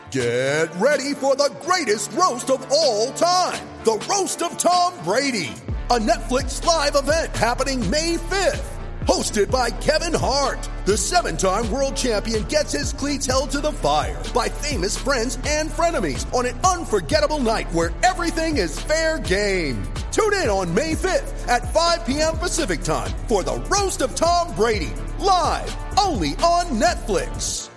Get ready for the greatest roast of all time, the Roast of Tom Brady, a Netflix live event happening May 5th. Hosted by Kevin Hart, the 7-time world champion gets his cleats held to the fire by famous friends and frenemies on an unforgettable night where everything is fair game. Tune in on May 5th at 5 p.m. Pacific time for the Roast of Tom Brady, live only on Netflix.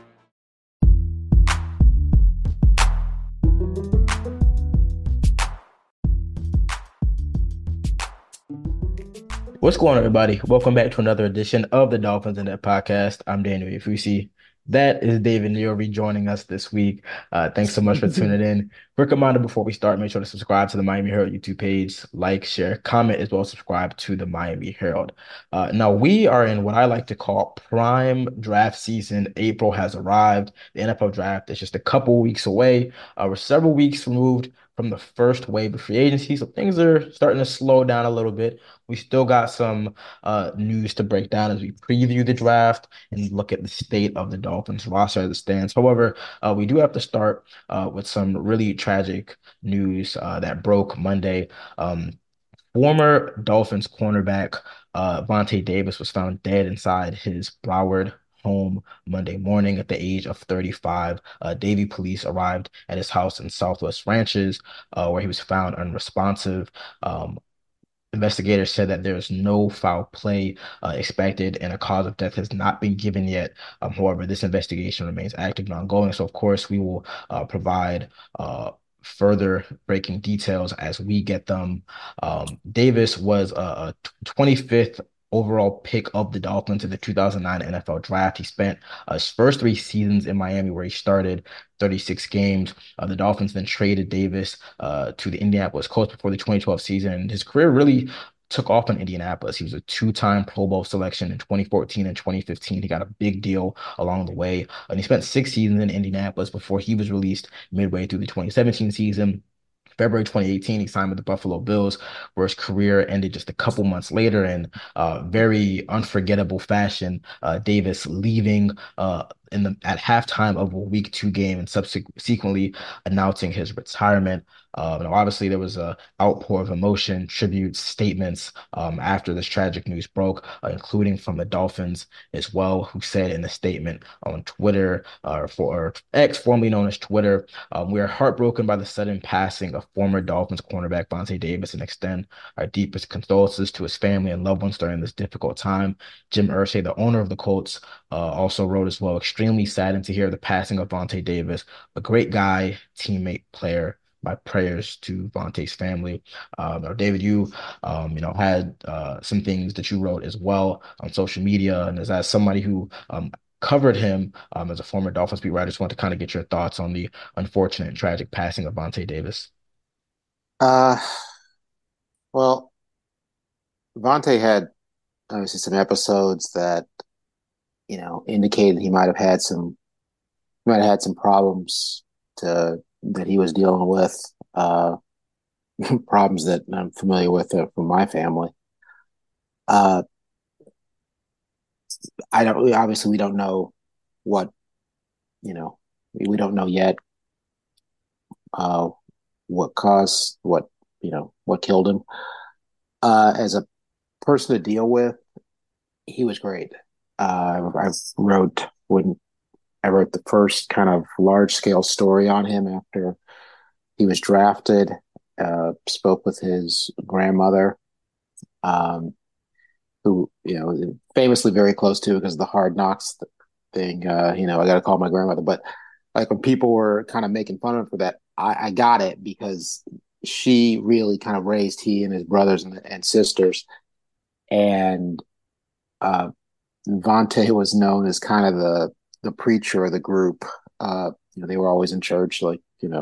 What's going on, everybody? Welcome back to another edition of the Dolphins in That podcast. I'm Daniel Ifusi. That is David Neary joining us this week. Thanks so much for tuning in. Quick reminder before we start, make sure to subscribe to the Miami Herald YouTube page, like, share, comment, as well as subscribe to the Miami Herald. Now, we are in what I like to call prime draft season. April has arrived. The NFL draft is just a couple weeks away. We're several weeks removed from the first wave of free agency, so things are starting to slow down a little bit. We still got some news to break down as we preview the draft and look at the state of the Dolphins roster as it stands. However, we do have to start with some really tragic news that broke Monday. Former Dolphins cornerback Vontae Davis was found dead inside his Broward home Monday morning at the age of 35. Davie police arrived at his house in Southwest Ranches, where he was found unresponsive. Investigators said that there is no foul play expected, and a cause of death has not been given yet. However, this investigation remains active and ongoing. So, of course, we will provide further breaking details as we get them. Davis was a 25th overall pick of the Dolphins in the 2009 NFL draft. He spent his first 3 seasons in Miami, where he started 36 games. The Dolphins then traded Davis to the Indianapolis Colts before the 2012 season. And his career really took off in Indianapolis. He was a 2-time Pro Bowl selection in 2014 and 2015. He got a big deal along the way. And he spent 6 seasons in Indianapolis before he was released midway through the 2017 season. February 2018, he signed with the Buffalo Bills, where his career ended just a couple months later in very unforgettable fashion. Davis leaving at halftime of a Week 2 game and subsequently announcing his retirement. Now obviously, there was a outpour of emotion, tributes, statements after this tragic news broke, including from the Dolphins as well, who said in a statement on Twitter, or X, formerly known as Twitter, "We are heartbroken by the sudden passing of former Dolphins cornerback Vontae Davis and extend our deepest condolences to his family and loved ones during this difficult time." Jim Irsay, the owner of the Colts, also wrote as well, "Extremely saddened to hear the passing of Vontae Davis, a great guy, teammate, player. My prayers to Vontae's family." Now, David, you had some things that you wrote as well on social media, and as somebody who covered him as a former Dolphins beat writer, I just want to kind of get your thoughts on the unfortunate and tragic passing of Vontae Davis. Uh, well, Vontae had obviously some episodes that, indicated he might have had some problems that he was dealing with, problems that I'm familiar with from my family. Uh, obviously we don't know what, we don't know yet, uh, what caused, what killed him. As a person to deal with, he was great. When I wrote the first kind of large scale story on him after he was drafted, spoke with his grandmother, who, famously very close to because of the Hard Knocks thing. I got to call my grandmother. But like when people were kind of making fun of her for that, I got it because she really kind of raised he and his brothers and sisters. And Vontae was known as kind of the preacher of the group. They were always in church, like,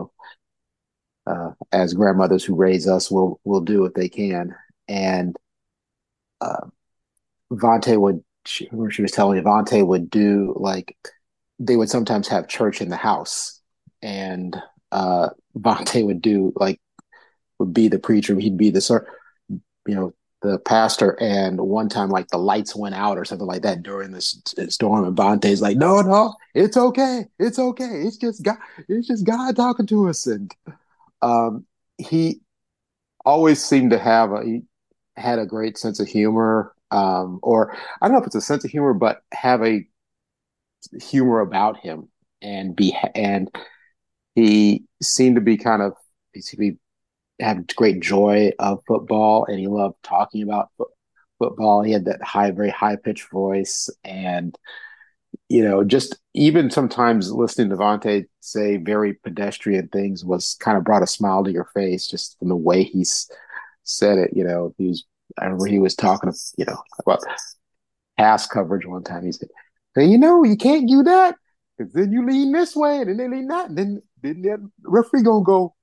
as grandmothers who raise us will do what they can. And uh, she was telling me, Vontae would do, like, they would sometimes have church in the house, and Vontae would be the preacher. He'd be the sort, the pastor, and one time like the lights went out or something like that during this storm, and Vontae's like, "No, no, it's okay, it's okay, it's just God talking to us." And he always seemed to have he had a great sense of humor, or I don't know if it's a sense of humor, but have a humor about him, and he seemed to be kind of he seemed to be had great joy of football, and he loved talking about football. He had that very high pitched voice, and just even sometimes listening to Vontae say very pedestrian things was kind of brought a smile to your face just from the way he's said it. I remember he was talking, about pass coverage one time. He said, "Hey, you can't do that because then you lean this way and then they lean that, and then the referee gonna go."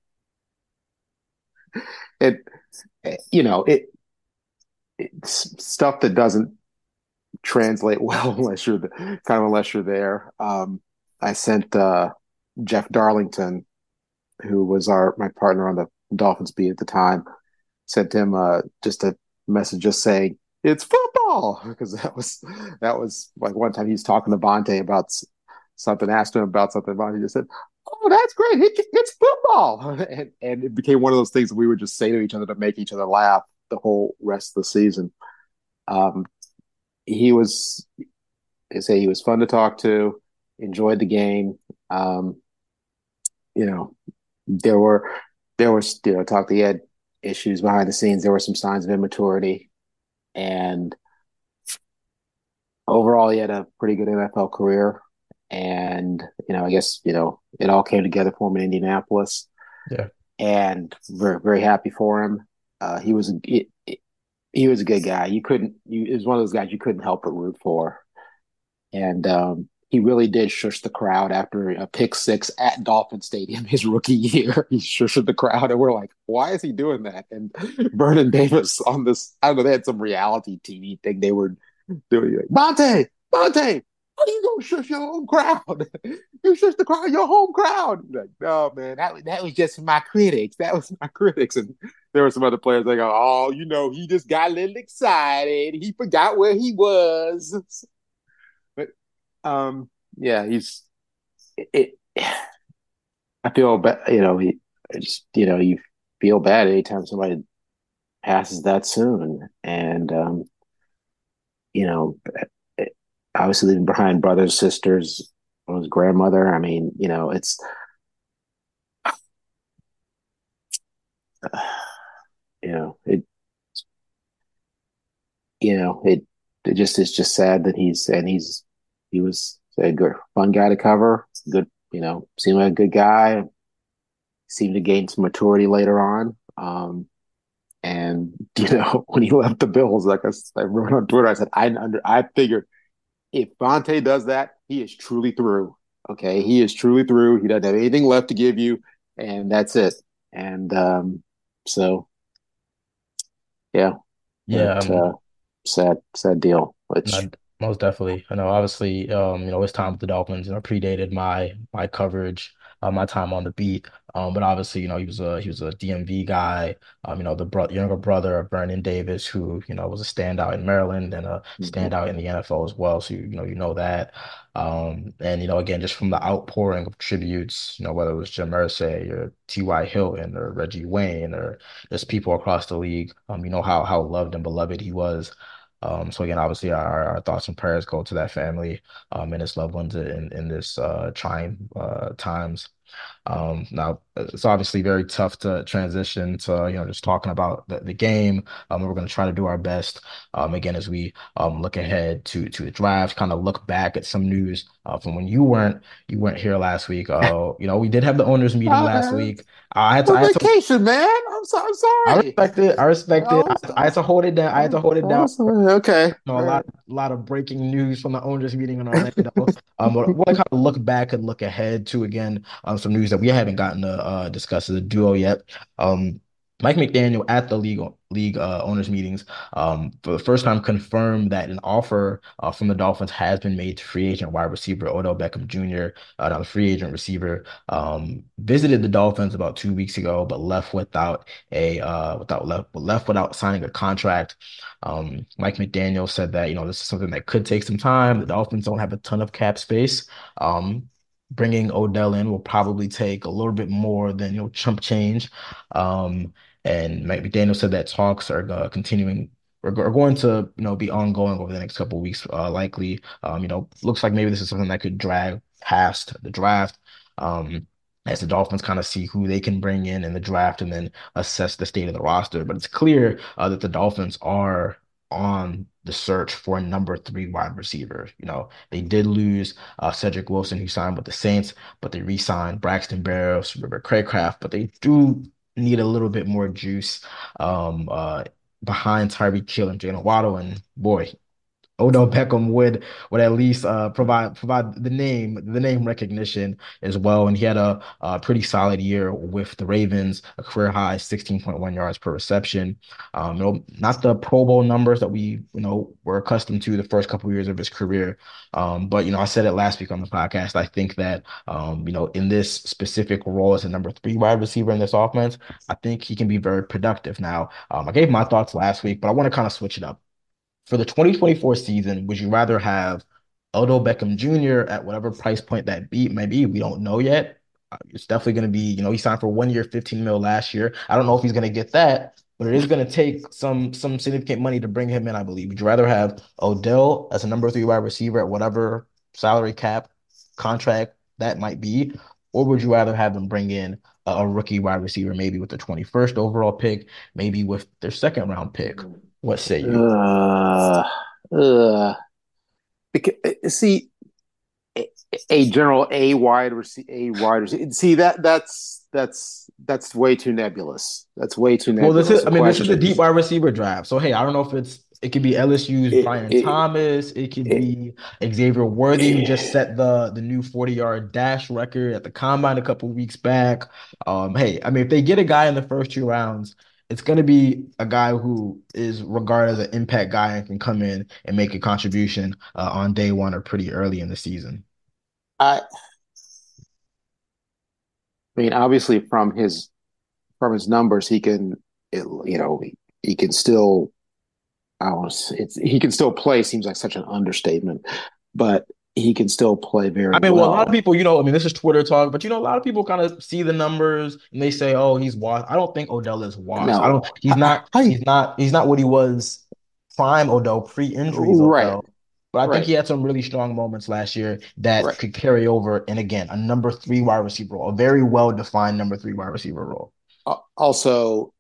It, it's stuff that doesn't translate well unless you're there. I sent Jeff Darlington, who was my partner on the Dolphins beat at the time, sent him just a message just saying it's football, because that was like one time he was talking to Vontae about something, asked him about something. Vontae just said, "Oh, that's great! It's football," and it became one of those things that we would just say to each other to make each other laugh the whole rest of the season. Um, he was, they say he was fun to talk to, enjoyed the game. Um, you know, there were talk. He had issues behind the scenes. There were some signs of immaturity, and overall, he had a pretty good NFL career. And I guess it all came together for him in Indianapolis, Yeah. and very very happy for him. He was he was a good guy. He was one of those guys you couldn't help but root for. And he really did shush the crowd after a pick six at Dolphin Stadium his rookie year. He shushed the crowd, and we're like, why is he doing that? And Vernon Davis on this, I don't know, they had some reality TV thing. They were doing like, Monte, how you gonna shush your own crowd? You shush the crowd, your home crowd. Like, no, man, that was just my critics. That was my critics. And there were some other players that go, oh, he just got a little excited. He forgot where he was. But yeah, it. I feel bad. You feel bad anytime somebody passes that soon, and you know, obviously leaving behind brothers, sisters, his grandmother. I mean, it, it, it's just sad that he was a good, fun guy to cover. Good, seemed like a good guy. Seemed to gain some maturity later on. And when he left the Bills, like I wrote on Twitter, I said, I figured if Vontae does that, he is truly through. Okay, he is truly through. He doesn't have anything left to give you, and that's it. And so, yeah, Yeah. but sad deal. Which No, most definitely. I know, obviously, his time with the Dolphins, predated my coverage, my time on the beat. But obviously, he was a DMV guy. The younger brother of Vernon Davis, who was a standout in Maryland and a mhm. standout in the NFL as well. So you know that. And again, just from the outpouring of tributes, whether it was Jim Irsay or T.Y. Hilton or Reggie Wayne or just people across the league, how loved and beloved he was. So again, obviously our thoughts and prayers go to that family and his loved ones in this trying times. Now it's obviously very tough to transition to just talking about the game. We're going to try to do our best again as we look ahead to the draft, kind of look back at some news from when you weren't here last week. We did have the owners meeting last Uh, week. I had to on I had to vacation, man. I'm I sorry. respect it. I respect it. I had to hold it down. I had to hold it down. Sorry. Okay. A All right. lot of breaking news from the owners meeting in Orlando. But we'll kind of look back and look ahead to again some news that we haven't gotten to discuss as a duo yet. Um, Mike McDaniel at the league owners meetings for the first time confirmed that an offer from the Dolphins has been made to free agent wide receiver Odell Beckham Jr. Now the free agent receiver visited the Dolphins about 2 weeks ago, but left without left without signing a contract. Mike McDaniel said that this is something that could take some time. The Dolphins don't have a ton of cap space. Bringing Odell in will probably take a little bit more than chump change. And Mike McDaniel said that talks are continuing are going to be ongoing over the next couple of weeks, likely. Looks like maybe this is something that could drag past the draft. As the Dolphins kind of see who they can bring in the draft and then assess the state of the roster. But it's clear that the Dolphins are on the search for a number three wide receiver. They did lose Cedric Wilson, who signed with the Saints, but they re-signed Braxton Berrios, River Craycraft, but they do need a little bit more juice behind Tyreek Hill and Jalen Waddle. And boy, Odell Beckham would at least provide the name recognition as well. And he had a pretty solid year with the Ravens, a career high 16.1 yards per reception. Not the Pro Bowl numbers that we were accustomed to the first couple of years of his career. But I said it last week on the podcast. I think that in this specific role as a number three wide receiver in this offense, I think he can be very productive. Now, I gave my thoughts last week, but I want to kind of switch it up. For the 2024 season, would you rather have Odell Beckham Jr. at whatever price point that may be? We don't know yet. It's definitely going to be, he signed for 1 year, 15 mil last year. I don't know if he's going to get that, but it is going to take some significant money to bring him in, I believe. Would you rather have Odell as a number three wide receiver at whatever salary cap contract that might be, or would you rather have them bring in a rookie wide receiver, maybe with the 21st overall pick, maybe with their second round pick? What say you? Uh, uh, see, a general a wide receiver. See that's way too nebulous. That's way too Well, nebulous a this is a question. deep wide receiver draft. So hey, I don't know if it could be LSU's It, Brian it, Thomas, it could it, be Xavier Worthy, who just it, set the new 40-yard dash record at the combine a couple weeks back. Hey, I mean, if they get a guy in the first 2 rounds, it's going to be a guy who is regarded as an impact guy and can come in and make a contribution on day one or pretty early in the season. I mean, obviously from his numbers, he can still. I don't know, he can still play. Seems like such an understatement, but he can still play I very mean, well, a lot of well. people, this is Twitter talk, but a lot of people kind of see the numbers and they say, "Oh, he's washed." I don't think Odell is washed. I don't. No, He's not. I He's not what he was prime Odell pre-injuries right, Odell. But I think right, he had some really strong moments last year that right. could carry over. And again, a number three wide receiver role, a very well-defined number three wide receiver role. Also,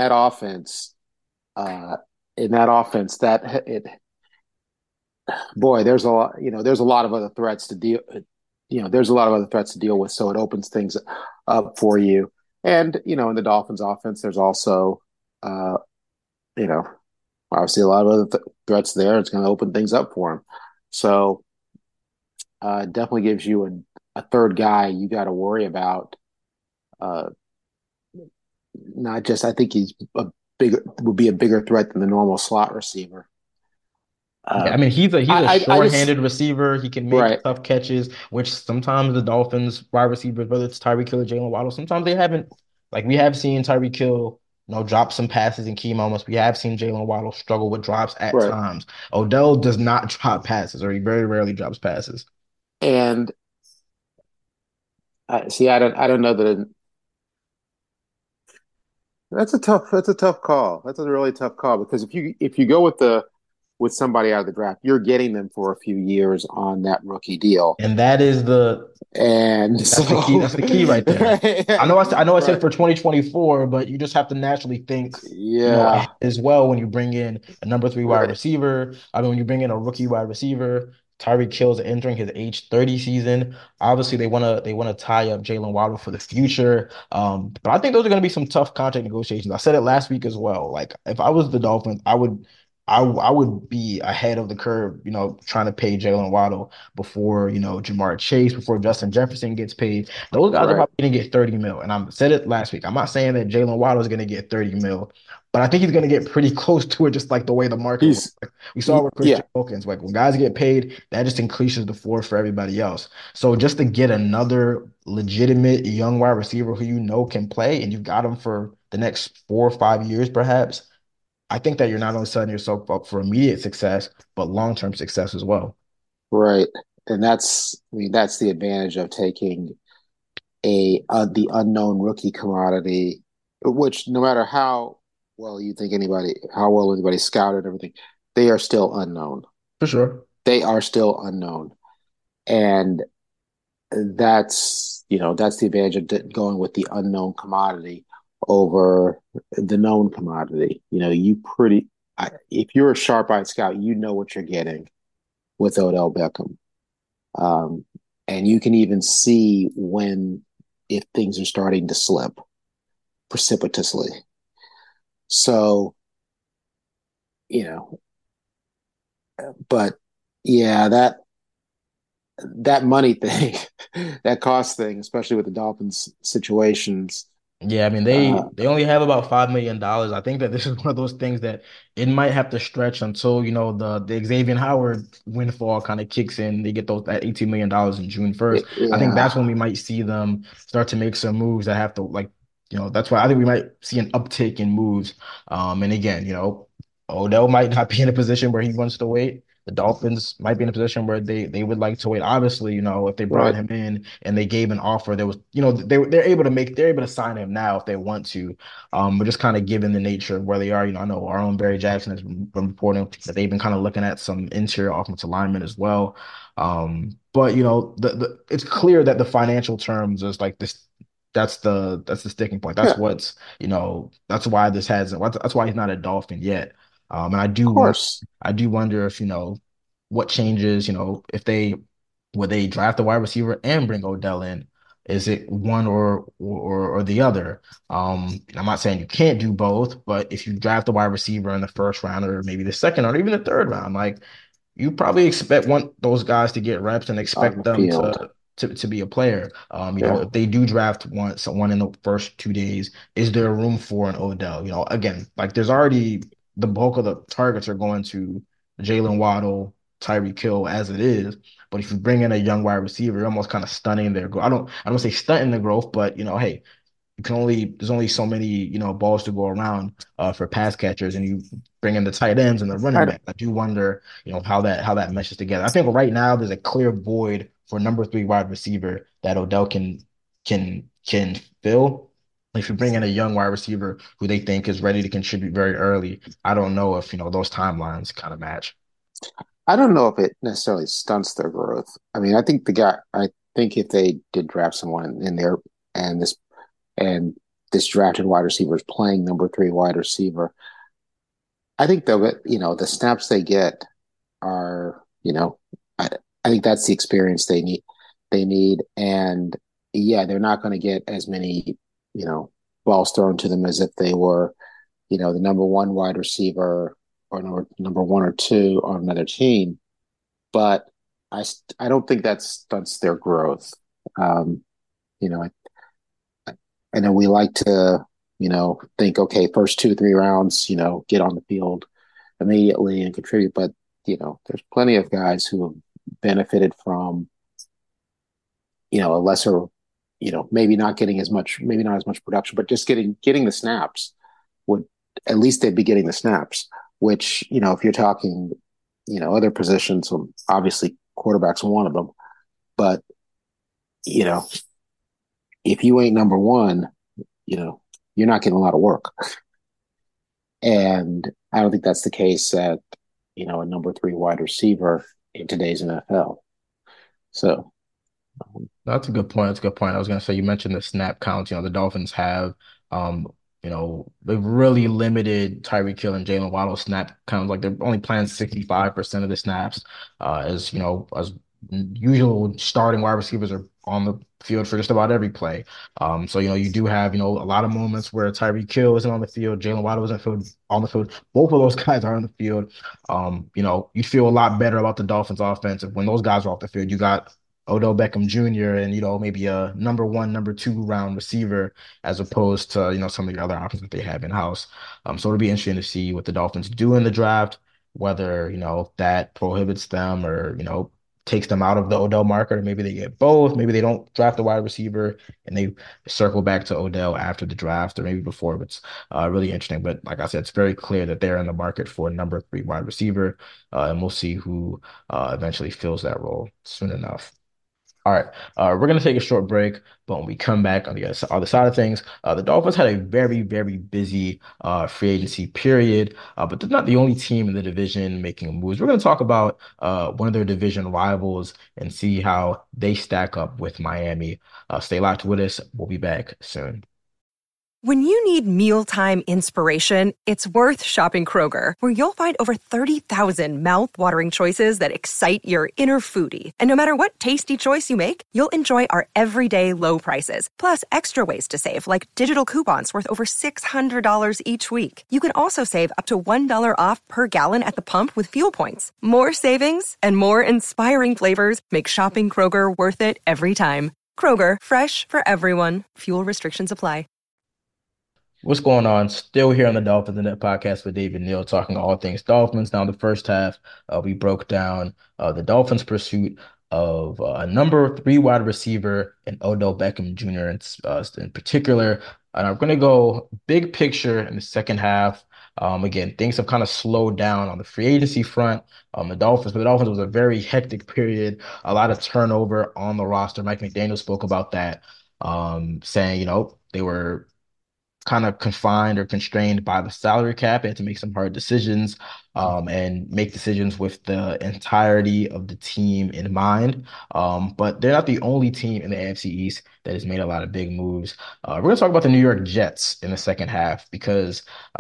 uh, in that offense, that it boy, there's a lot. There's a lot of other threats to deal. There's a lot of other threats to deal with, so it opens things up for you. And in the Dolphins' offense, there's also, uh, you know, obviously a lot of other threats there. It's going to open things up for him. So it definitely gives you a third guy you got to worry about. Uh, Not just, I think he's a bigger would be a bigger threat than the normal slot receiver. Yeah, Uh, I mean he's a I just short-handed receiver. He can make right, tough catches, which sometimes the Dolphins wide receivers, whether it's Tyreek Hill or Jalen Waddle, sometimes they haven't. Like we have seen Tyreek Hill, drop some passes in key moments. We have seen Jalen Waddle struggle with drops at right, times. Odell does not drop passes, or he very rarely drops passes. and see, I don't know that that's a tough call. That's a really tough call because if you go with somebody out of the draft, you're getting them for a few years on that rookie deal, And that is and that's the key. so That's the key right there. I know I said right, for 2024, but you just have to naturally think, yeah, as well when you bring in a number three wide right. receiver. I mean, when you bring in a rookie wide receiver, Tyreek Hill's entering his age 30 season. Obviously, they wanna tie up Jalen Waddle for the future. But I think those are gonna be some tough contract negotiations. I said it last week as well. Like if I was the Dolphins, I would I would be ahead of the curve, trying to pay Jalen Waddle before, Jamar Chase, before Justin Jefferson gets paid. Those guys are Right. probably going to get 30 mil. And I said it last week. I'm not saying that Jalen Waddle is going to get 30 mil, but I think he's going to get pretty close to it, just like the way the market works. He's Like we saw with yeah, Christian Wilkins, like when guys get paid, that just increases the floor for everybody else. So just to get another legitimate young wide receiver who can play, and you've got him for the next 4 or 5 years, perhaps. I think that you're not only setting yourself up for immediate success, but long-term success as well. right. And that's the advantage of taking the unknown rookie commodity, which no matter how well anybody scouted and everything, they are still unknown. For sure. They are still unknown, and that's the advantage of going with the unknown commodity over the known commodity. If you're a sharp-eyed scout, you know what you're getting with Odell Beckham. Um, and you can even see if things are starting to slip precipitously. So, you know, but yeah, that money thing, that cost thing, especially with the Dolphins situations. Yeah, I mean Uh, they only have about $5 million. I think that this is one of those things that it might have to stretch until the Xavier Howard windfall kind of kicks in. They get those that $18 million in June 1st. I think that's yeah, when we might see them start to make some moves that have to that's why I think we might see an uptick in moves. And again, Odell might not be in a position where he wants to wait. The Dolphins might be in a position where they would like to wait. Obviously, if they brought right. him in and they gave an offer, there was, they're able to sign him now if they want to. But just kind of given the nature of where they are, I know our own Barry Jackson has been reporting that they've been kind of looking at some interior offensive linemen as well. But it's clear that the financial terms is like this. That's the sticking point. Yeah, That's of what's, that's why this hasn't. That's why he's not a Dolphin yet. And course. I do wonder if, what changes, if they would they draft a wide receiver and bring Odell in? Is it one or the other? I'm not saying you can't do both, but if you draft a wide receiver in the first round or maybe the second or even the third round, like you probably want those guys to get reps and On expect the them field. to be a player. Yeah, If they do draft someone in the first 2 days, is there room for an Odell? Again, like there's already the bulk of the targets are going to Jalen Waddle, Tyreek Hill as it is. But if you bring in a young wide receiver, you're almost kind of stunning their growth. I don't say stunting the growth, but hey, there's only so many, balls to go around for pass catchers, and you bring in the tight ends and the running I, back. I do wonder, how that meshes together. I think right now there's a clear void for number three wide receiver that Odell can fill. If you bring in a young wide receiver who they think is ready to contribute very early, I don't know if those timelines kind of match. I don't know if it necessarily stunts their growth. I mean, I think if they did draft someone in there and and this drafted wide receiver is playing number three wide receiver, I think they'll get, the snaps they get are, I think that's the experience they need. And yeah, they're not going to get as many, you know, balls thrown to them as if they were, the number one wide receiver or number one or two on another team. But I don't think that stunts their growth. Um, you know, I know we like to, think, okay, first 2 3 rounds, get on the field immediately and contribute. But, there's plenty of guys who have benefited from, a lesser, maybe not as much production, but just getting the snaps would at least they'd be getting the snaps, which, if you're talking, other positions, obviously quarterback's one of them, but, you know, if you ain't number one, you know, you're not getting a lot of work. And I don't think that's the case at, a number three wide receiver in today's NFL. So, That's a good point. That's a good point. I was gonna say you mentioned the snap counts. The Dolphins have they've really limited Tyreek Hill and Jalen Waddle snap counts. Like they're only playing 65% of the snaps. As usual starting wide receivers are on the field for just about every play. So, you do have, a lot of moments where Tyreek Hill isn't on the field, Jalen Waddle isn't on the field. Both of those guys are on the field. You feel a lot better about the Dolphins offense when those guys are off the field. You got Odell Beckham Jr. and, maybe a number one, number two round receiver as opposed to, some of the other options that they have in house. So it'll be interesting to see what the Dolphins do in the draft, whether, that prohibits them or, takes them out of the Odell market, or maybe they get both. Maybe they don't draft a wide receiver and they circle back to Odell after the draft or maybe before. But it's really interesting. But like I said, it's very clear that they're in the market for a number three wide receiver, and we'll see who eventually fills that role soon enough. All right, we're going to take a short break, but when we come back on the other side of things, the Dolphins had a very, very busy free agency period, but they're not the only team in the division making moves. We're going to talk about one of their division rivals and see how they stack up with Miami. Stay locked with us. We'll be back soon. When you need mealtime inspiration, it's worth shopping Kroger, where you'll find over 30,000 mouth-watering choices that excite your inner foodie. And no matter what tasty choice you make, you'll enjoy our everyday low prices, plus extra ways to save, like digital coupons worth over $600 each week. You can also save up to $1 off per gallon at the pump with fuel points. More savings and more inspiring flavors make shopping Kroger worth it every time. Kroger, fresh for everyone. Fuel restrictions apply. What's going on? Still here on the Dolphins in Net podcast with David Neal, talking all things Dolphins. Now, the first half, we broke down the Dolphins' pursuit of a number three wide receiver and Odell Beckham Jr. In particular. And I'm going to go big picture in the second half. Again, things have kind of slowed down on the free agency front. The Dolphins was a very hectic period, a lot of turnover on the roster. Mike McDaniel spoke about that, saying, they were kind of confined or constrained by the salary cap. They had to make some hard decisions and make decisions with the entirety of the team in mind. But they're not the only team in the AFC East that has made a lot of big moves. We're going to talk about the New York Jets in the second half because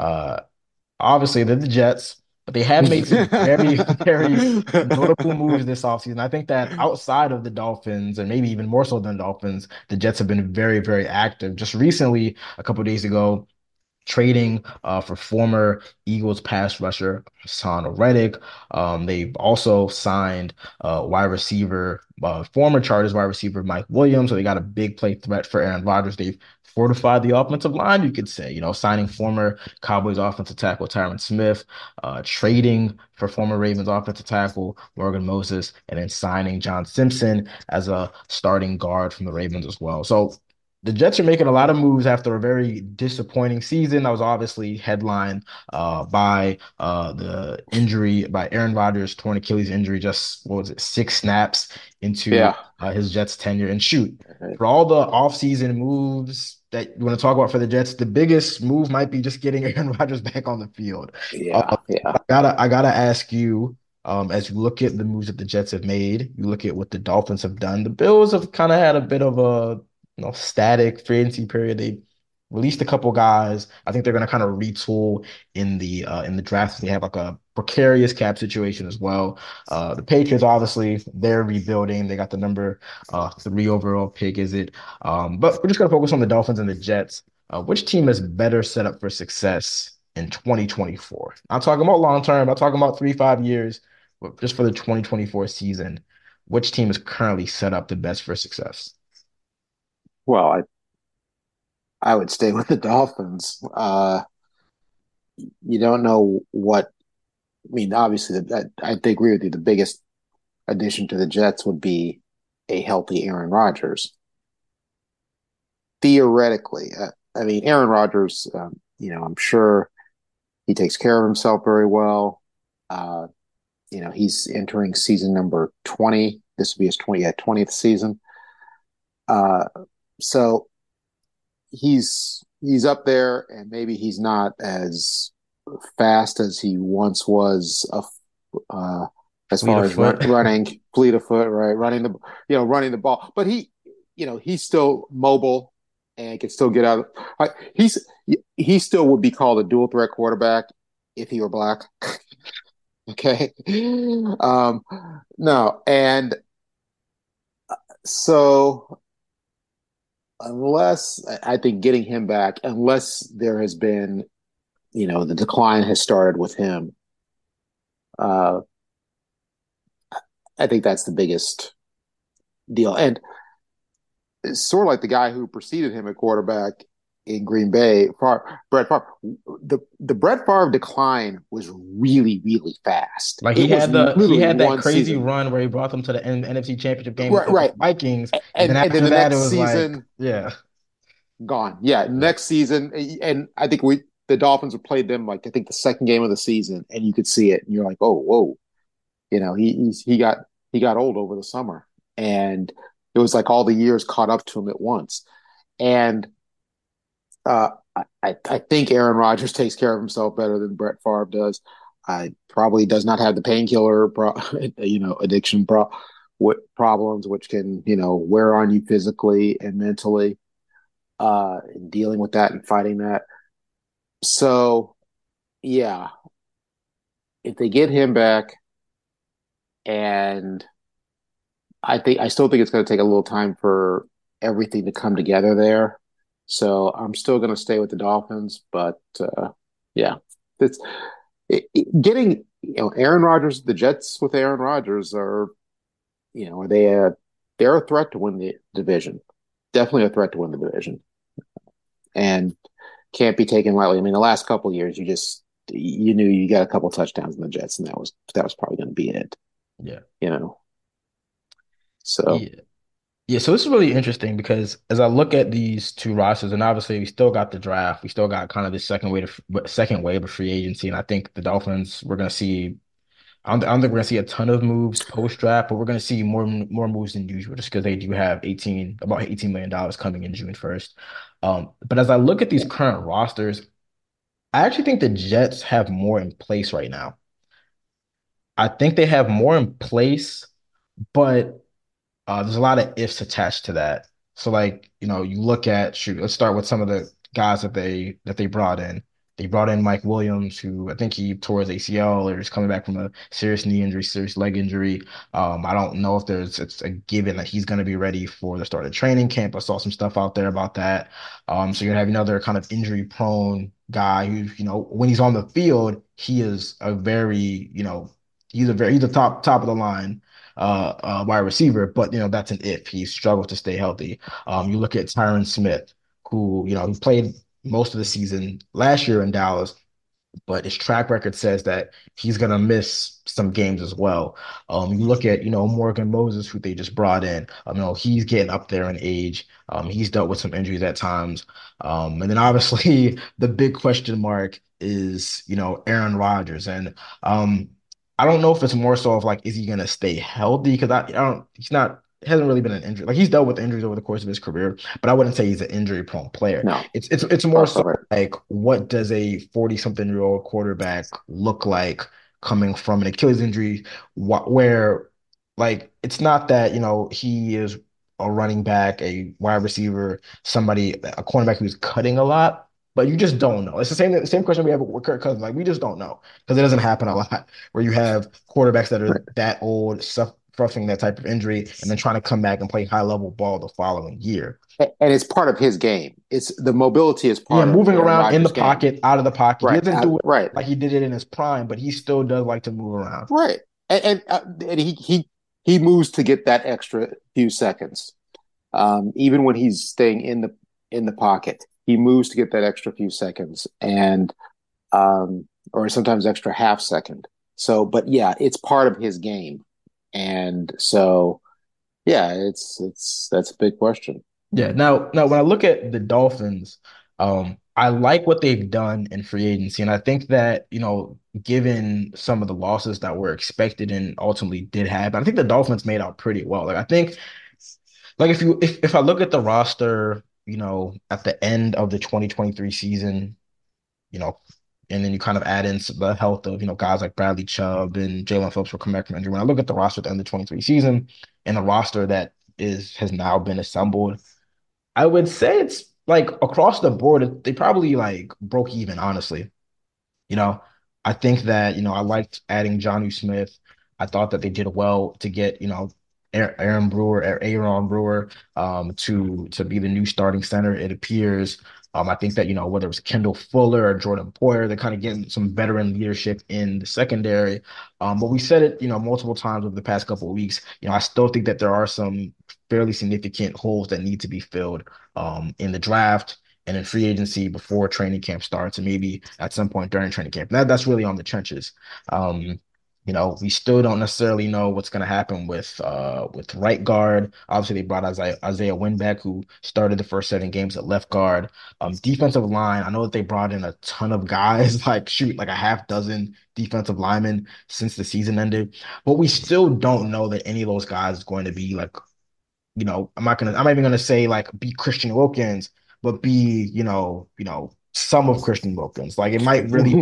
obviously they're the Jets, but they have made some very, very notable moves this offseason. I think that outside of the Dolphins, and maybe even more so than the Dolphins, the Jets have been very, very active. Just recently, a couple of days ago, trading for former Eagles pass rusher Haason Reddick. They've also signed former Chargers wide receiver Mike Williams. So they got a big play threat for Aaron Rodgers. They've fortified the offensive line, you could say, signing former Cowboys offensive tackle Tyron Smith, trading for former Ravens offensive tackle Morgan Moses, and then signing John Simpson as a starting guard from the Ravens as well. So the Jets are making a lot of moves after a very disappointing season. That was obviously headlined by the injury, by Aaron Rodgers' torn Achilles injury, just, 6 snaps into his Jets tenure. And shoot, for all the offseason moves that you want to talk about for the Jets, the biggest move might be just getting Aaron Rodgers back on the field. I gotta ask you, as you look at the moves that the Jets have made, you look at what the Dolphins have done. The Bills have kind of had a bit of a static free agency period. They released a couple guys. I think they're going to kind of retool in the draft. They have like a precarious cap situation as well. The Patriots, obviously, they're rebuilding. They got the number 3 overall pick, is it? But we're just going to focus on the Dolphins and the Jets. Which team is better set up for success in 2024? I'm talking about long term. I'm talking about 3-5 years, but just for the 2024 season, which team is currently set up the best for success? Well, I would stay with the Dolphins. You don't know what. I mean, obviously, I agree with you. The biggest addition to the Jets would be a healthy Aaron Rodgers. Theoretically, I mean, Aaron Rodgers. I'm sure he takes care of himself very well. He's entering season number 20. This will be his 20th season. So he's up there, and maybe he's not as fast as he once was. As far as running, fleet of foot, right? Running the ball, but he's still mobile and can still get out. He still would be called a dual threat quarterback if he were black. Okay, no, and So I think getting him back, unless there has been, the decline has started with him, uh, I think that's the biggest deal. And it's sort of like the guy who preceded him at quarterback in Green Bay, Brett Favre. The Brett Favre decline was really, really fast. Like It was he literally had that one crazy season. run where he brought them to the NFC Championship game Right, against right. the Vikings, and then And then after the that it next was like, season, yeah, gone. Yeah, yeah, next season, and I think the Dolphins have played them like I think the second game of the season, and you could see it, and you're like, oh, whoa, he got old over the summer, and it was like all the years caught up to him at once, and I think Aaron Rodgers takes care of himself better than Brett Favre does. I probably does not have the painkiller, addiction problems, which can wear on you physically and mentally. And dealing with that and fighting that. So yeah, if they get him back, and I still think it's going to take a little time for everything to come together there. So I'm still going to stay with the Dolphins, but yeah, it's getting Aaron Rodgers. The Jets with Aaron Rodgers are they're a threat to win the division. Definitely a threat to win the division, and can't be taken lightly. I mean, the last couple of years, you knew you got a couple touchdowns in the Jets, and that was probably going to be it. yeah, You know, so yeah. Yeah, so this is really interesting because as I look at these two rosters, and obviously we still got the draft, we still got kind of this second wave of free agency, and I think the Dolphins we're going to see. I don't think we're going to see a ton of moves post draft, but we're going to see more moves than usual, just because they do have about $18 million coming in June 1st. But as I look at these current rosters, I actually think the Jets have more in place right now. I think they have more in place, but there's a lot of ifs attached to that. So like, you look at shoot, let's start with some of the guys that they brought in. They brought in Mike Williams, who I think he tore his ACL or is coming back from a serious knee injury, serious leg injury. I don't know if it's a given that he's going to be ready for the start of training camp. I saw some stuff out there about that. So you're gonna have another kind of injury prone guy who, when he's on the field, he is a very, he's a top of the line wide receiver, but that's an if. He struggles to stay healthy. You look at Tyron Smith, who he played most of the season last year in Dallas, but his track record says that he's gonna miss some games as well. You look at Morgan Moses, who they just brought in. He's getting up there in age. He's dealt with some injuries at times. And then obviously the big question mark is Aaron Rodgers, and I don't know if it's more so of like, is he gonna stay healthy? Because I don't, he's not, hasn't really been an injury. Like he's dealt with injuries over the course of his career, but I wouldn't say he's an injury prone player. no, It's more far so from it. like, what does a 40-something-year-old quarterback look like coming from an Achilles injury, where like it's not that he is a running back, a wide receiver, a cornerback who's cutting a lot. But you just don't know. It's the same question we have with Kirk Cousins. Like we just don't know because it doesn't happen a lot where you have quarterbacks that are Right. that old, suffering that type of injury, and then trying to come back and play high level ball the following year. And it's part of his game. It's the mobility is Yeah, part of moving Aaron around in the Rodgers' game. pocket, out of the pocket. He Right. doesn't do it Right. like he did it in his prime, but he still does like to move around. Right. And he moves to get that extra few seconds. Even when he's staying in the pocket, he moves to get that extra few seconds, and or sometimes extra half second. So, but yeah, it's part of his game, and so yeah, it's that's a big question. Yeah. Now, when I look at the Dolphins, I like what they've done in free agency, and I think that given some of the losses that were expected and ultimately did happen, I think the Dolphins made out pretty well. Like I think, like if I look at the roster, at the end of the 2023 season, you know, and then you kind of add in the health of guys like Bradley Chubb and Jalen Phillips will come back from injury. When I look at the roster at the end of the 23 season and the roster that has now been assembled, I would say it's like across the board, they probably like broke even, honestly. You know, I think that, I liked adding Jonnu Smith. I thought that they did well to get, Aaron Brewer, to be the new starting center. It appears. I think that, whether it was Kendall Fuller or Jordan Poyer, they're kind of getting some veteran leadership in the secondary. But we said it, multiple times over the past couple of weeks. I still think that there are some fairly significant holes that need to be filled in the draft and in free agency before training camp starts, and maybe at some point during training camp. That's really on the trenches. We still don't necessarily know what's going to happen with right guard. Obviously, they brought Isaiah Wynn back, who started the first 7 games at left guard. Defensive line, I know that they brought in a ton of guys, like a half dozen defensive linemen since the season ended, but we still don't know that any of those guys is going to be like, I'm not even gonna say like be Christian Wilkins, but be, some of Christian Wilkins. Like it might really,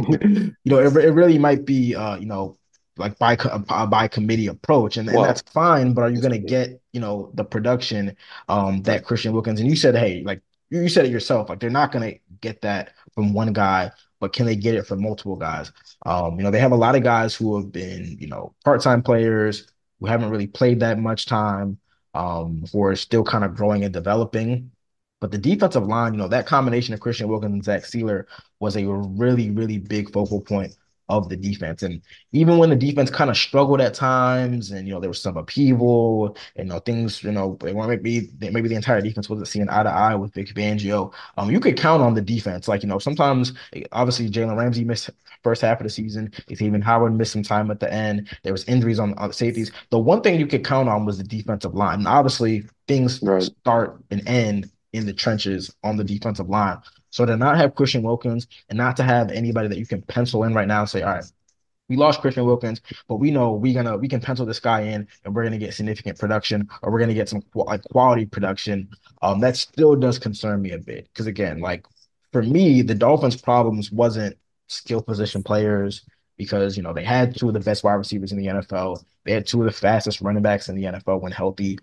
it really might be, like by committee approach, and that's fine. But are you gonna get, the production that Christian Wilkins, and you said, hey, like you said it yourself, like they're not gonna get that from one guy, but can they get it from multiple guys? They have a lot of guys who have been, part-time players who haven't really played that much time, who are still kind of growing and developing. But the defensive line, that combination of Christian Wilkins and Zach Sealer was a really, really big focal point of the defense. And even when the defense kind of struggled at times and, there was some upheaval and, things, maybe the entire defense wasn't seeing eye to eye with Vic Fangio, you could count on the defense. Like, sometimes, obviously, Jalen Ramsey missed first half of the season. Xavier Howard missed some time at the end. There was injuries on the safeties. The one thing you could count on was the defensive line. And obviously, things start and end in the trenches on the defensive line. So to not have Christian Wilkins and not to have anybody that you can pencil in right now and say, all right, we lost Christian Wilkins, but we know we can pencil this guy in and we're gonna get significant production, or we're gonna get some quality production. That still does concern me a bit, because again, like for me, the Dolphins' problems wasn't skill position players, because they had 2 of the best wide receivers in the NFL. They had 2 of the fastest running backs in the NFL when healthy.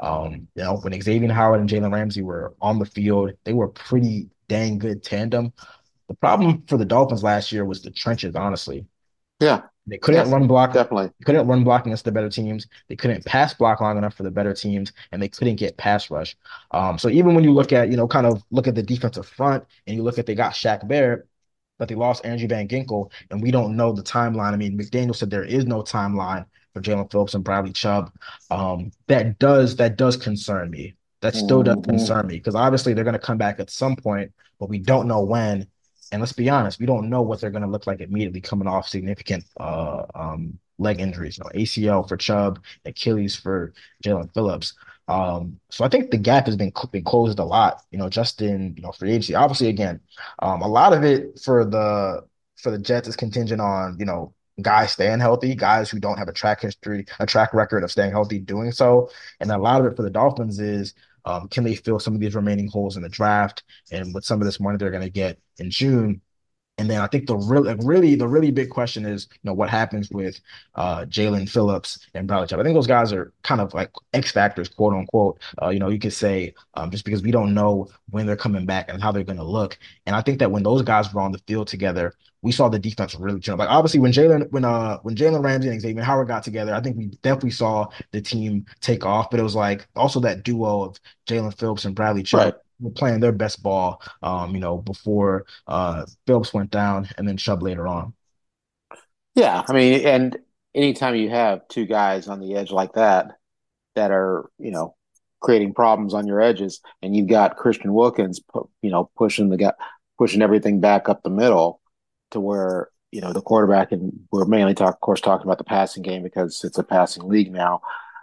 When Xavier Howard and Jalen Ramsey were on the field, they were pretty dang good tandem. The problem for the Dolphins last year was the trenches, honestly. Yeah. They couldn't run block. Definitely. Couldn't run block against the better teams. They couldn't pass block long enough for the better teams, and they couldn't get pass rush. So even when you look at, kind of look at the defensive front, and you look at they got Shaq Barrett, but they lost Andrew Van Ginkel, and we don't know the timeline. I mean, McDaniel said there is no timeline for Jaelan Phillips and Bradley Chubb. That does concern me. That still does concern me, because obviously they're going to come back at some point, but we don't know when. And let's be honest, we don't know what they're going to look like immediately coming off significant leg injuries. ACL for Chubb, Achilles for Jaelan Phillips. So I think the gap has been closed a lot, just in, free agency. Obviously, again, a lot of it for the Jets is contingent on, guys staying healthy, guys who don't have a track record of staying healthy doing so. And a lot of it for the Dolphins is, can they fill some of these remaining holes in the draft, and with some of this money they're going to get in June? And then I think the really big question is, what happens with Jaelan Phillips and Bradley Chubb. I think those guys are kind of like X factors, quote unquote. You could say, just because we don't know when they're coming back and how they're going to look. And I think that when those guys were on the field together, we saw the defense really jump. Like obviously when Jalen Ramsey and Xavier Howard got together, I think we definitely saw the team take off. But it was like also that duo of Jaelan Phillips and Bradley Chubb. Right. Were playing their best ball, before Phillips went down and then Chubb later on. Yeah, I mean, and anytime you have 2 guys on the edge like that are, creating problems on your edges, and you've got Christian Wilkins, pushing everything back up the middle to where, the quarterback, and we're mainly talking about the passing game because it's a passing league now,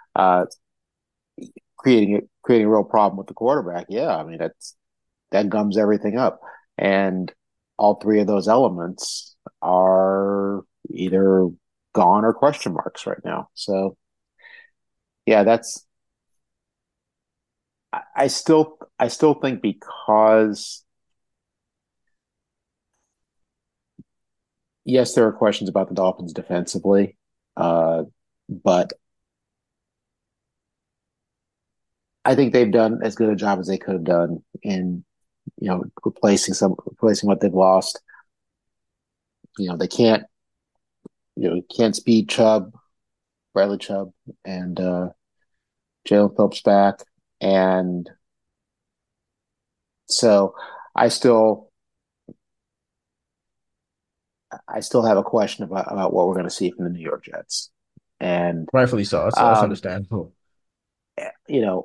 creating a real problem with the quarterback. Yeah, I mean, that gums everything up. And all 3 of those elements are either gone or question marks right now. So yeah, I still think, because yes, there are questions about the Dolphins defensively, but I think they've done as good a job as they could have done in, replacing what they've lost. They can't speed Bradley Chubb, and Jalen Phillips back, and so I still I still have a question about what we're going to see from the New York Jets. And Rightfully so. That's um, understandable. you know,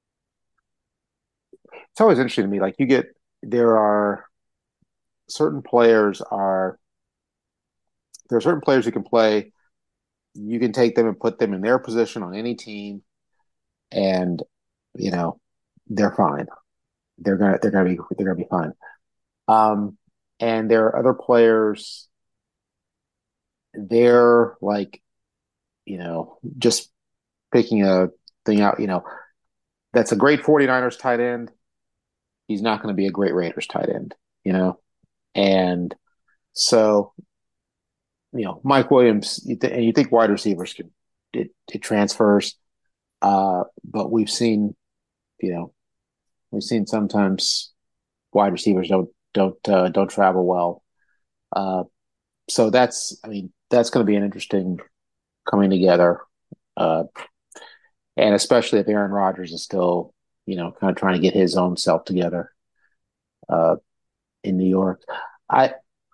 it's always interesting to me. Like there are certain players are there are certain players who can play. You can take them and put them in their position on any team, and you know they're fine. They're gonna be fine. Um, and there are other players. They're like just picking a thing out. That's a great 49ers tight end. He's not going to be a great Raiders tight end. You know, and so Mike Williams. And you think wide receivers can it transfers, but you know we've seen sometimes wide receivers don't travel well. Uh, so that's going to be an interesting coming together, uh, and especially if Aaron Rodgers is still kind of trying to get his own self together uh, in New York. I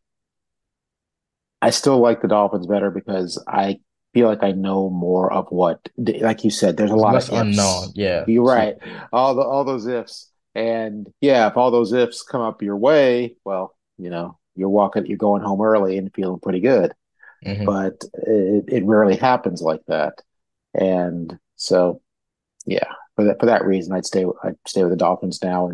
I still like the Dolphins better because I feel like I know more of like you said, there's a There's lot of less unknown. ifs. Yeah. You're So right. All those ifs. And yeah, if all those ifs come up your way, well, you're going home early and feeling pretty good. mhm. But it rarely happens like that. And so, yeah, for that reason, I'd stay with the Dolphins now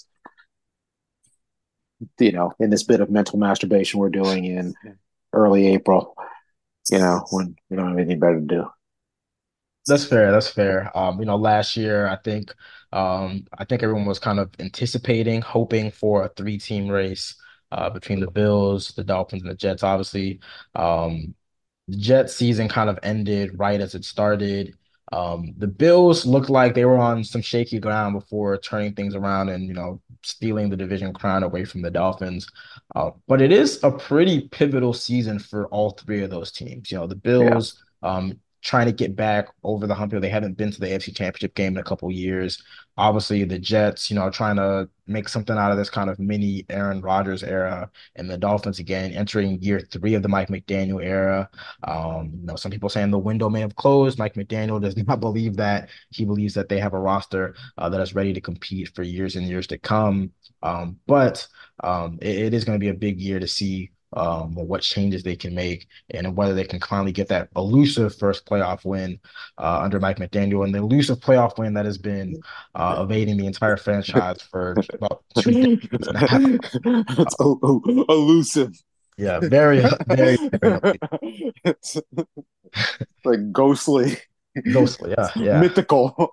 in this bit of mental masturbation we're doing in early April, when we don't have anything better to do. That's fair. That's fair. Last year I think everyone was kind of anticipating, hoping for a three-team race between the Bills, the Dolphins, and the Jets. Obviously, um, the Jets season kind of ended right as it started. The Bills looked like they were on some shaky ground before turning things around and, stealing the division crown away from the Dolphins. But it is a pretty pivotal season for all three of those teams. The Yeah. Bills trying to get back over the hump. They haven't been to the AFC Championship game in a couple years. Obviously, the Jets, trying to make something out of this kind of mini Aaron Rodgers era, and the Dolphins again entering year three of the Mike McDaniel era. Some people saying the window may have closed. Mike McDaniel does not believe that. He believes that they have a roster that is ready to compete for years and years to come. But it is going to be a big year to see what changes they can make and whether they can finally get that elusive first playoff win under Mike McDaniel and the elusive playoff win that has been evading the entire franchise for about 2 decades now. It's elusive. Yeah, very, very, very It's like ghostly, ghostly. Yeah, yeah. mythical.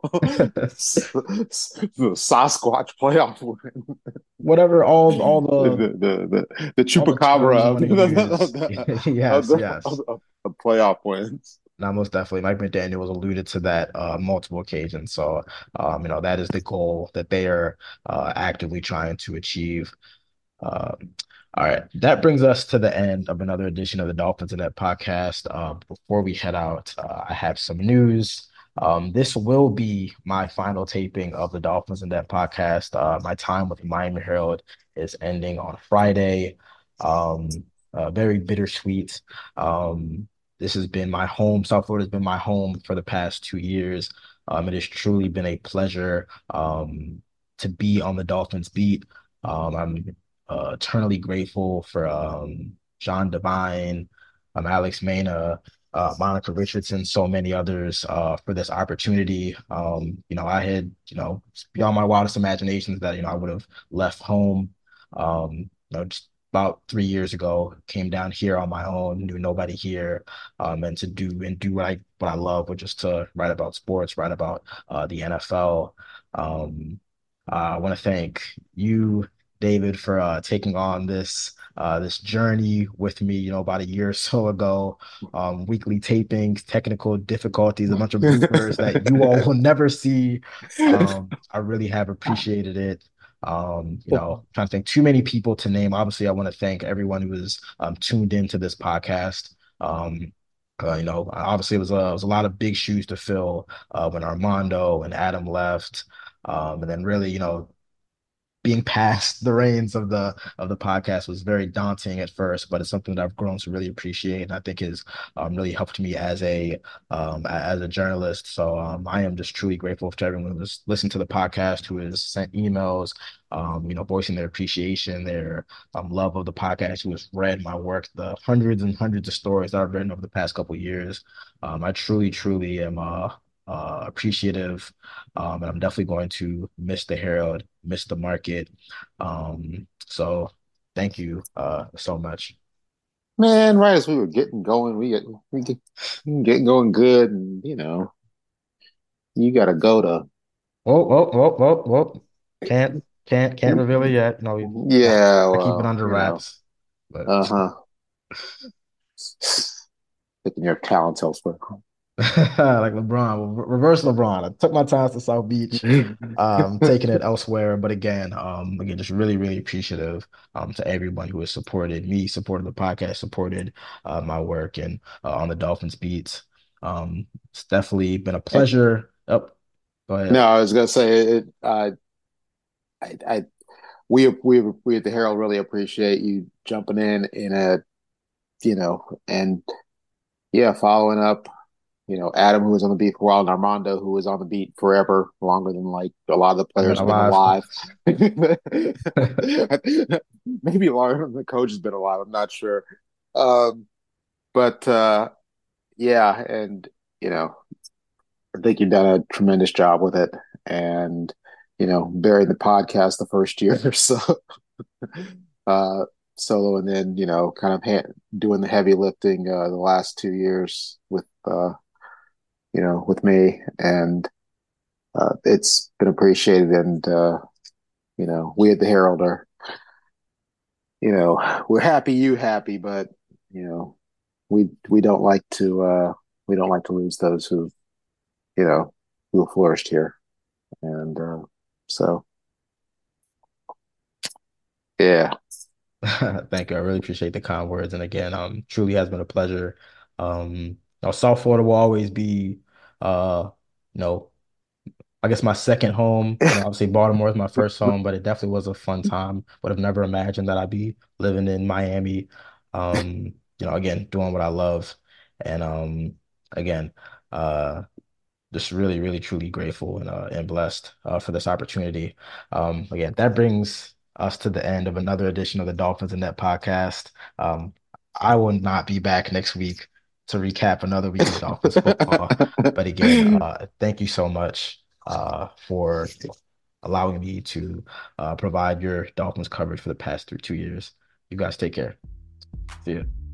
The Sasquatch playoff win. Whatever all The the the all the chupacabra terms you of want to use. of Yes, the, yes. of playoff wins. Now, most definitely, Mike McDaniel was alluded to that multiple occasions. So, that is the goal that they are actively trying to achieve. Um, all right, that brings us to the end of another edition of the Dolphins in That podcast. Before we head out, I have some news. This will be my final taping of the Dolphins in That podcast. My time with Miami Herald is ending on Friday. Um, very bittersweet. This has been my home. South Florida has been my home for the past 2 years. It has truly been a pleasure to be on the Dolphins beat. I'm eternally grateful for John Devine, Alex Mena, Monica Richardson, so many others for this opportunity. I had, beyond my wildest imaginations that, I would have left home, just about 3 years ago, came down here on my own, knew nobody here, and to do what I love, which is to write about sports, write about the NFL. Um, I want to thank you, David, for taking on this journey with me, about a year or so ago. Weekly tapings, technical difficulties, a bunch of bloopers that you all will never see. I really have appreciated it. Trying to thank too many people to name. Obviously, I want to thank everyone who is tuned into this podcast. Obviously it was a lot of big shoes to fill when Armando and Adam left. And then really, being past the reins of the podcast was very daunting at first, but it's something that I've grown to really appreciate, and I think has really helped me as a journalist. So I am just truly grateful to everyone who's listened to the podcast, who has sent emails, voicing their appreciation, their love of the podcast, who has read my work, the hundreds and hundreds of stories that I've written over the past couple of years. I truly, truly am appreciative, and I'm definitely going to miss the Herald, miss the market. So thank you so much. Man, right as we were getting going, we get getting going good, and you got to go to. Whoa, whoa, whoa, whoa, whoa. Can't reveal it yet. No, Yeah, I keep it well, under wraps. But uh-huh. Thinking your talents elsewhere. like LeBron, reverse LeBron. I took my time to South Beach, taking it elsewhere. But again, just really, really appreciative to everyone who has supported me, supported the podcast, supported my work and on the Dolphins beats. It's definitely been a pleasure. Oh, go No, ahead. I was gonna say it. I we at the Herald really appreciate you jumping in and yeah, following up. Adam, who was on the beat for a while, and Armando, who was on the beat forever, longer than like a lot of the I've been players have been alive. alive. Maybe longer than the coach has been alive. I'm not sure. Um, but yeah, and I think you've done a tremendous job with it, and burying the podcast the first year or so, uh, solo, and then kind of doing the heavy lifting the last 2 years with me, and it's been appreciated. And we at the Herald are, we're happy you happy, but you know, we don't like to lose those you know who have flourished here, and so yeah. Thank you. I really appreciate the kind words. And again, truly has been a pleasure. South Florida will always be, you know, I guess my second home. Obviously Baltimore is my first home, but it definitely was a fun time. Would have never imagined that I'd be living in Miami. Again, doing what I love. And again, uh, just really, really, truly grateful and blessed for this opportunity. Again, that brings us to the end of another edition of the Dolphins and Net podcast. I will not be back next week to recap another week of Dolphins football. But again, thank you so much for allowing me to provide your Dolphins coverage for the past 2 years. You guys take care. See ya.